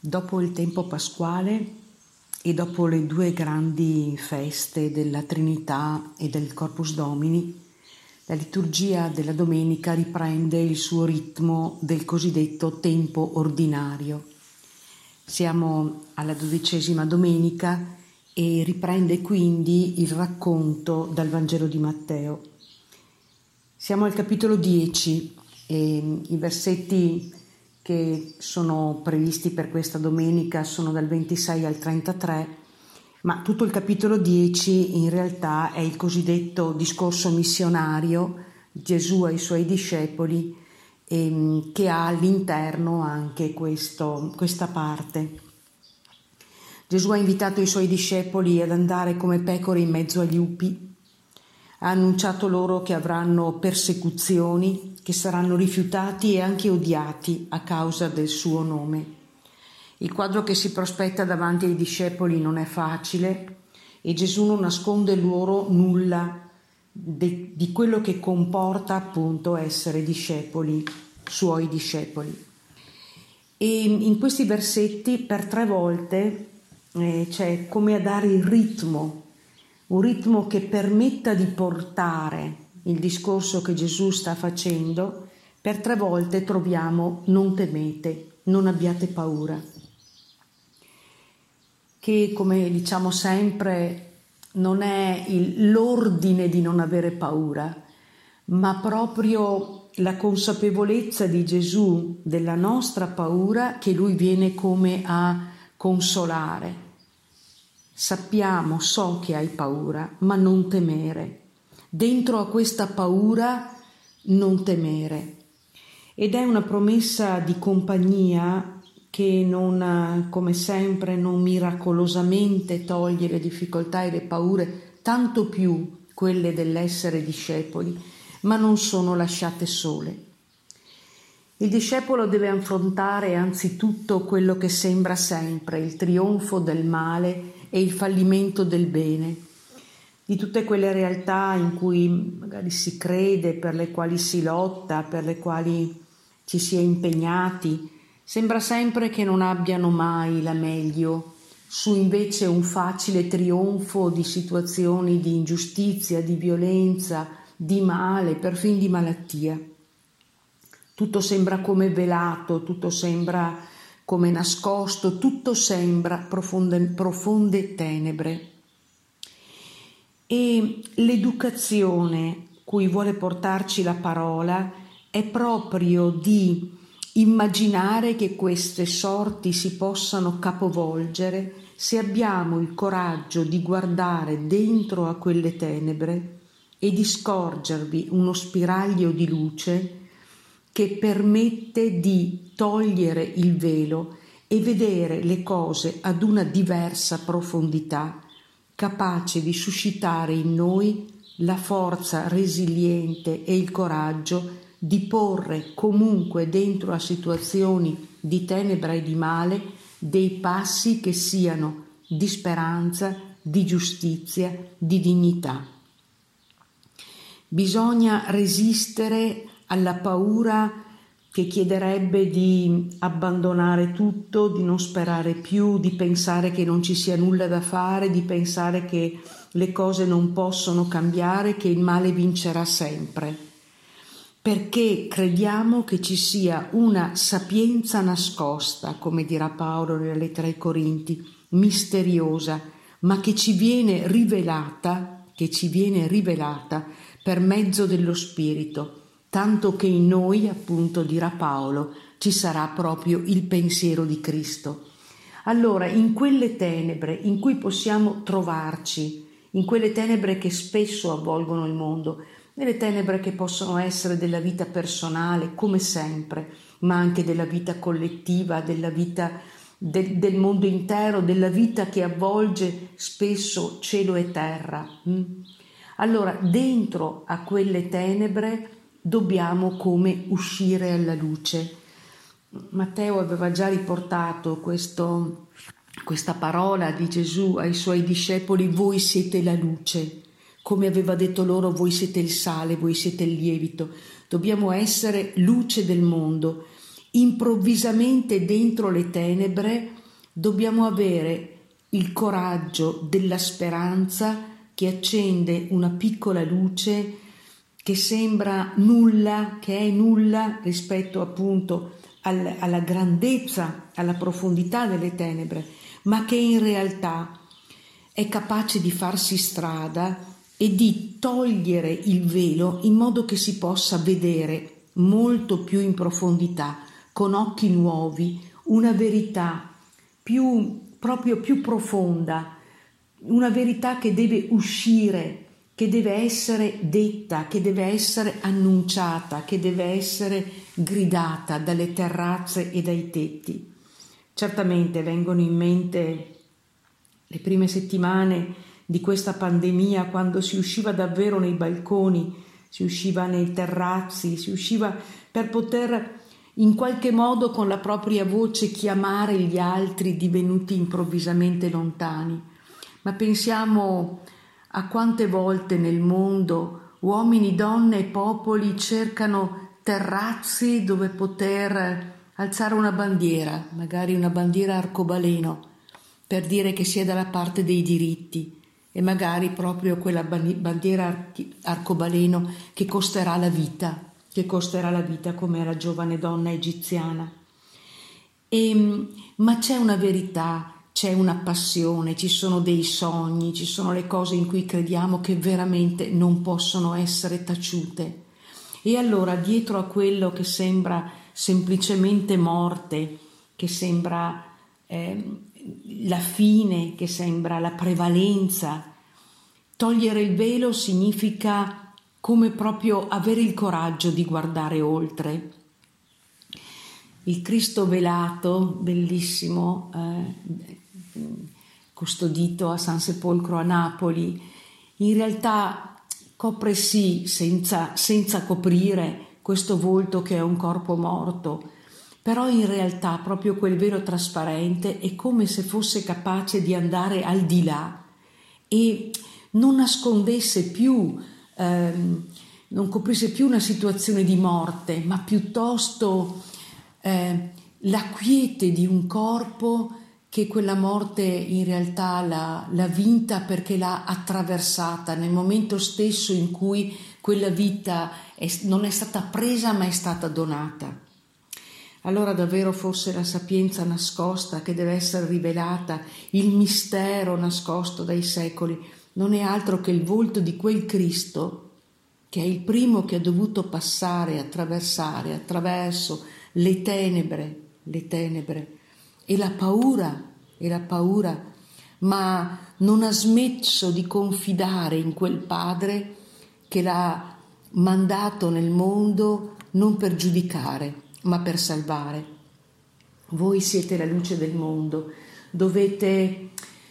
Dopo il tempo pasquale e dopo le due grandi feste della Trinità e del Corpus Domini, la liturgia della domenica riprende il suo ritmo del cosiddetto tempo ordinario. Siamo alla 12ª domenica e riprende quindi il racconto dal Vangelo di Matteo. Siamo al capitolo 10 e i versetti che sono previsti per questa domenica sono dal 26 al 33, ma tutto il capitolo 10 in realtà è il cosiddetto discorso missionario di Gesù ai suoi discepoli, che ha all'interno anche questa parte. Gesù ha invitato i suoi discepoli ad andare come pecore in mezzo agli lupi, ha annunciato loro che avranno persecuzioni, che saranno rifiutati e anche odiati a causa del suo nome. Il quadro che si prospetta davanti ai discepoli non è facile e Gesù non nasconde loro nulla di quello che comporta appunto essere discepoli, suoi discepoli. E in questi versetti per 3 volte c'è come a dare il ritmo, un ritmo che permetta di portare il discorso che Gesù sta facendo. Per 3 volte troviamo non temete, non abbiate paura, che come diciamo sempre non è l'ordine di non avere paura, ma proprio la consapevolezza di Gesù della nostra paura che Lui viene come a consolare. Sappiamo, so che hai paura, ma non temere. Dentro a questa paura non temere. Ed è una promessa di compagnia che non, come sempre, non miracolosamente toglie le difficoltà e le paure, tanto più quelle dell'essere discepoli, ma non sono lasciate sole. Il discepolo deve affrontare anzitutto quello che sembra sempre il trionfo del male e il fallimento del bene, di tutte quelle realtà in cui magari si crede, per le quali si lotta, per le quali ci si è impegnati. Sembra sempre che non abbiano mai la meglio, su invece un facile trionfo di situazioni di ingiustizia, di violenza, di male, perfino di malattia. Tutto sembra come velato, tutto sembra come nascosto, tutto sembra profonde tenebre. E l'educazione cui vuole portarci la parola è proprio di immaginare che queste sorti si possano capovolgere se abbiamo il coraggio di guardare dentro a quelle tenebre e di scorgervi uno spiraglio di luce che permette di togliere il velo e vedere le cose ad una diversa profondità, capace di suscitare in noi la forza resiliente e il coraggio di porre comunque dentro a situazioni di tenebra e di male dei passi che siano di speranza, di giustizia, di dignità. Bisogna resistere alla paura che chiederebbe di abbandonare tutto, di non sperare più, di pensare che non ci sia nulla da fare, di pensare che le cose non possono cambiare, che il male vincerà sempre. Perché crediamo che ci sia una sapienza nascosta, come dirà Paolo nella lettera ai Corinti, misteriosa, ma che ci viene rivelata per mezzo dello Spirito, tanto che in noi, appunto, dirà Paolo, ci sarà proprio il pensiero di Cristo. Allora, in quelle tenebre in cui possiamo trovarci, in quelle tenebre che spesso avvolgono il mondo, nelle tenebre che possono essere della vita personale, come sempre, ma anche della vita collettiva, della vita del mondo intero, della vita che avvolge spesso cielo e terra. Allora, dentro a quelle tenebre dobbiamo come uscire alla luce. Matteo aveva già riportato questa parola di Gesù ai suoi discepoli: voi siete la luce. Come aveva detto loro, voi siete il sale, voi siete il lievito. Dobbiamo essere luce del mondo improvvisamente dentro le tenebre dobbiamo avere il coraggio della speranza che accende una piccola luce che sembra nulla, che è nulla rispetto appunto alla grandezza, alla profondità delle tenebre, ma che in realtà è capace di farsi strada e di togliere il velo in modo che si possa vedere molto più in profondità, con occhi nuovi, una verità proprio più profonda, una verità che deve uscire, che deve essere detta, che deve essere annunciata, che deve essere gridata dalle terrazze e dai tetti. Certamente vengono in mente le prime settimane di questa pandemia, quando si usciva davvero nei balconi, si usciva nei terrazzi, si usciva per poter in qualche modo con la propria voce chiamare gli altri divenuti improvvisamente lontani. Ma pensiamo a quante volte nel mondo uomini, donne e popoli cercano terrazzi dove poter alzare una bandiera, magari una bandiera arcobaleno, per dire che si è dalla parte dei diritti, e magari proprio quella bandiera arcobaleno che costerà la vita come alla giovane donna egiziana. Ma c'è una verità, c'è una passione, ci sono dei sogni, ci sono le cose in cui crediamo che veramente non possono essere taciute. E allora dietro a quello che sembra semplicemente morte, che sembra la fine, che sembra la prevalenza, togliere il velo significa come proprio avere il coraggio di guardare oltre. Il Cristo velato, bellissimo, custodito a San Sepolcro a Napoli, in realtà copre sì, senza coprire questo volto che è un corpo morto, però in realtà proprio quel velo trasparente è come se fosse capace di andare al di là e non nascondesse più, non coprisse più una situazione di morte, ma piuttosto la quiete di un corpo che quella morte in realtà l'ha vinta, perché l'ha attraversata nel momento stesso in cui quella vita non è stata presa ma è stata donata. Allora davvero forse la sapienza nascosta che deve essere rivelata, il mistero nascosto dai secoli, non è altro che il volto di quel Cristo che è il primo che ha dovuto passare, attraversare attraverso le tenebre e la paura, ma non ha smesso di confidare in quel Padre che l'ha mandato nel mondo non per giudicare, ma per salvare. Voi siete la luce del mondo, dovete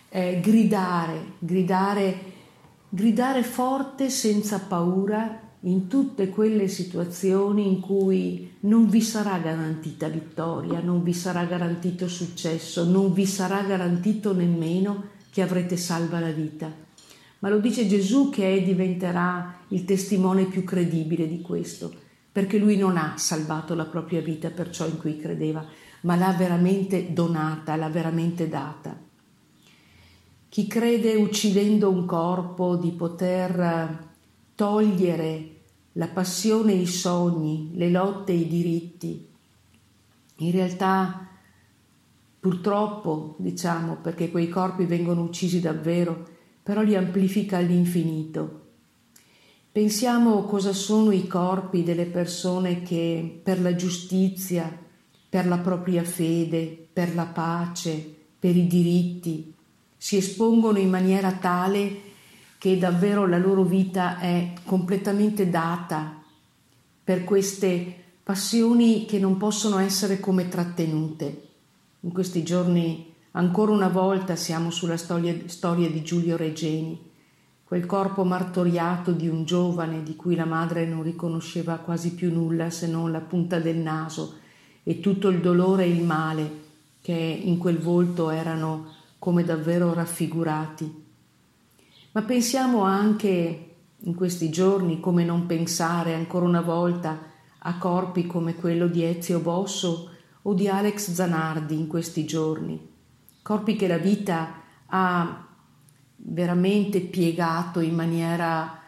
gridare forte senza paura in tutte quelle situazioni in cui non vi sarà garantita vittoria, non vi sarà garantito successo, non vi sarà garantito nemmeno che avrete salva la vita. Ma lo dice Gesù, che diventerà il testimone più credibile di questo, perché lui non ha salvato la propria vita per ciò in cui credeva, ma l'ha veramente donata, l'ha veramente data. Chi crede uccidendo un corpo di poter togliere la passione e i sogni, le lotte e i diritti, in realtà purtroppo, diciamo, perché quei corpi vengono uccisi davvero, però li amplifica all'infinito. Pensiamo cosa sono i corpi delle persone che per la giustizia, per la propria fede, per la pace, per i diritti, si espongono in maniera tale che davvero la loro vita è completamente data per queste passioni che non possono essere come trattenute. In questi giorni ancora una volta siamo sulla storia di Giulio Regeni, quel corpo martoriato di un giovane di cui la madre non riconosceva quasi più nulla se non la punta del naso, e tutto il dolore e il male che in quel volto erano come davvero raffigurati. Ma pensiamo anche in questi giorni, come non pensare ancora una volta a corpi come quello di Ezio Bosso o di Alex Zanardi in questi giorni, corpi che la vita ha veramente piegato in maniera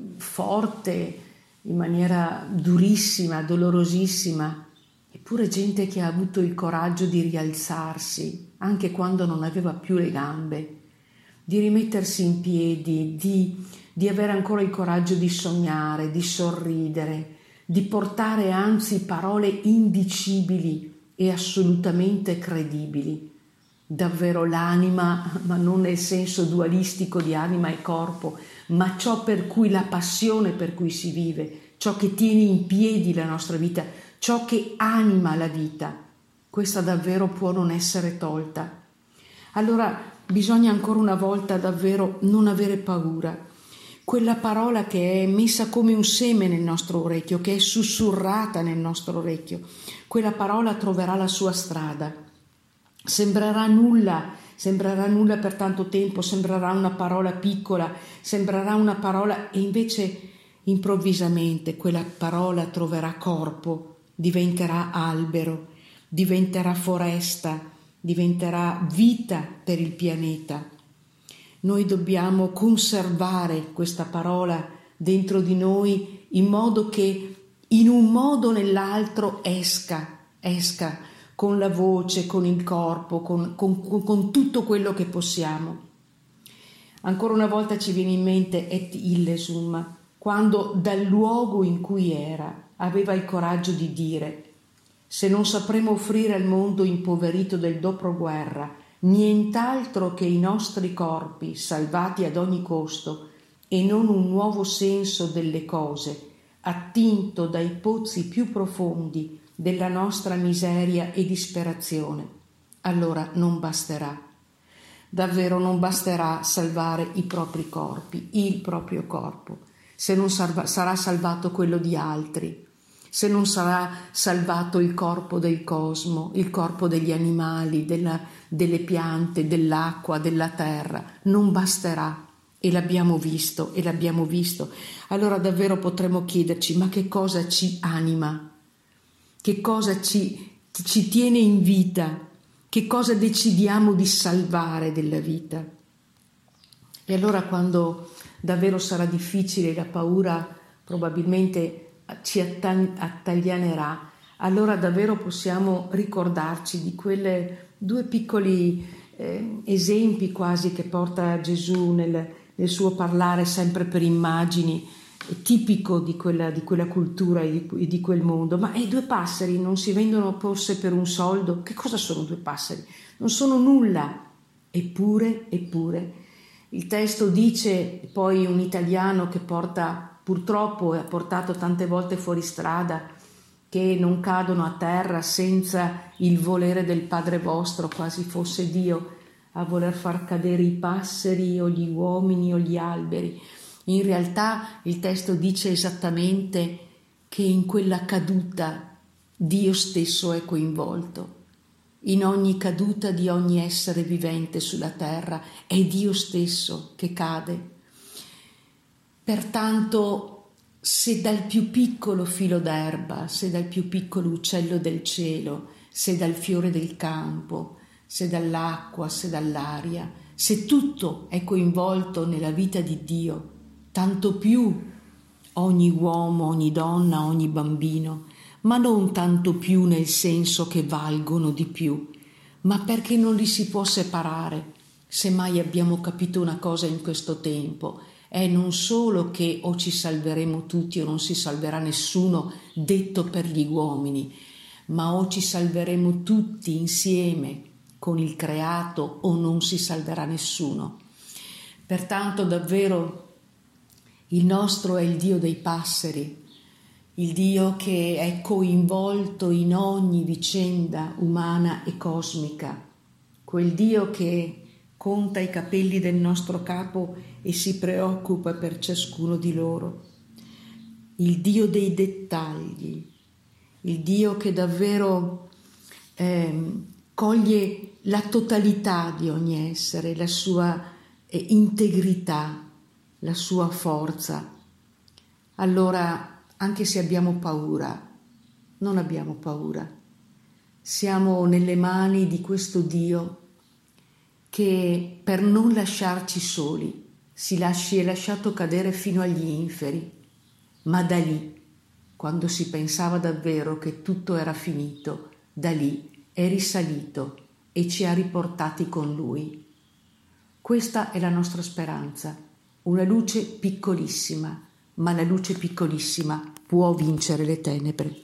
forte, in maniera durissima, dolorosissima, eppure gente che ha avuto il coraggio di rialzarsi anche quando non aveva più le gambe, di rimettersi in piedi, di avere ancora il coraggio di sognare, di sorridere, di portare anzi parole indicibili e assolutamente credibili. Davvero l'anima, ma non nel senso dualistico di anima e corpo, ma ciò per cui la passione per cui si vive, ciò che tiene in piedi la nostra vita, ciò che anima la vita, questa davvero può non essere tolta. Allora bisogna ancora una volta davvero non avere paura. Quella parola che è messa come un seme nel nostro orecchio, che è sussurrata nel nostro orecchio, quella parola troverà la sua strada. Sembrerà nulla per tanto tempo, sembrerà una parola piccola, sembrerà una parola, e invece improvvisamente quella parola troverà corpo, diventerà albero, diventerà foresta, diventerà vita per il pianeta. Noi dobbiamo conservare questa parola dentro di noi in modo che in un modo o nell'altro esca con la voce, con il corpo, con tutto quello che possiamo. Ancora una volta ci viene in mente Et Illesum, quando dal luogo in cui era aveva il coraggio di dire: se non sapremo offrire al mondo impoverito del dopoguerra nient'altro che i nostri corpi salvati ad ogni costo e non un nuovo senso delle cose, attinto dai pozzi più profondi della nostra miseria e disperazione, allora non basterà. Davvero non basterà salvare i propri corpi, il proprio corpo, se non sarà salvato quello di altri, se non sarà salvato il corpo del cosmo, il corpo degli animali, delle piante, dell'acqua, della terra, non basterà. E l'abbiamo visto. Allora davvero potremmo chiederci: ma che cosa ci anima? Che cosa ci tiene in vita? Che cosa decidiamo di salvare della vita? E allora, quando davvero sarà difficile, la paura probabilmente ci attaglianerà, allora davvero possiamo ricordarci di quelle due piccoli esempi quasi che porta Gesù nel suo parlare sempre per immagini, tipico di quella cultura e di quel mondo. Ma i due passeri non si vendono forse per un soldo? Che cosa sono due passeri? Non sono nulla. Eppure, il testo dice, poi un italiano che purtroppo ha portato tante volte fuori strada, che non cadono a terra senza il volere del Padre vostro, quasi fosse Dio a voler far cadere i passeri o gli uomini o gli alberi. In realtà il testo dice esattamente che in quella caduta Dio stesso è coinvolto. In ogni caduta di ogni essere vivente sulla terra è Dio stesso che cade. Pertanto, se dal più piccolo filo d'erba, se dal più piccolo uccello del cielo, se dal fiore del campo, se dall'acqua, se dall'aria, se tutto è coinvolto nella vita di Dio, tanto più ogni uomo, ogni donna, ogni bambino, ma non tanto più nel senso che valgono di più, ma perché non li si può separare. Se mai abbiamo capito una cosa in questo tempo, è non solo che o ci salveremo tutti o non si salverà nessuno, detto per gli uomini, ma o ci salveremo tutti insieme con il creato o non si salverà nessuno. Pertanto davvero il nostro è il Dio dei passeri, il Dio che è coinvolto in ogni vicenda umana e cosmica, quel Dio che conta i capelli del nostro capo e si preoccupa per ciascuno di loro, il Dio dei dettagli, il Dio che davvero coglie la totalità di ogni essere, la sua integrità, la sua forza. Allora, anche se abbiamo paura, non abbiamo paura. Siamo nelle mani di questo Dio che per non lasciarci soli è lasciato cadere fino agli inferi, ma da lì, quando si pensava davvero che tutto era finito, da lì è risalito e ci ha riportati con Lui. Questa è la nostra speranza, una luce piccolissima, ma la luce piccolissima può vincere le tenebre.